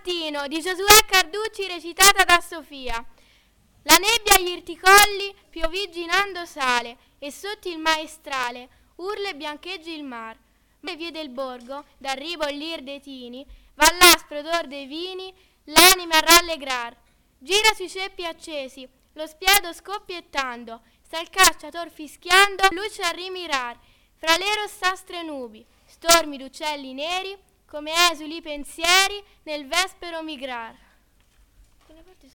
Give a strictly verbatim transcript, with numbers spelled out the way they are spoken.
mattino di Giosuè Carducci recitata da Sofia. La nebbia agli irticolli piovigginando sale e sotto il maestrale urla e biancheggi il mar. Le vie del borgo, d'arrivo l'ir dei tini, va l'aspro odor dei vini, l'anima a rallegrar. Gira sui ceppi accesi, lo spiedo scoppiettando, sta il cacciator fischiando, luce a rimirar. Fra le rossastre nubi, stormi d'uccelli neri, come esuli pensieri nel vespero migrar.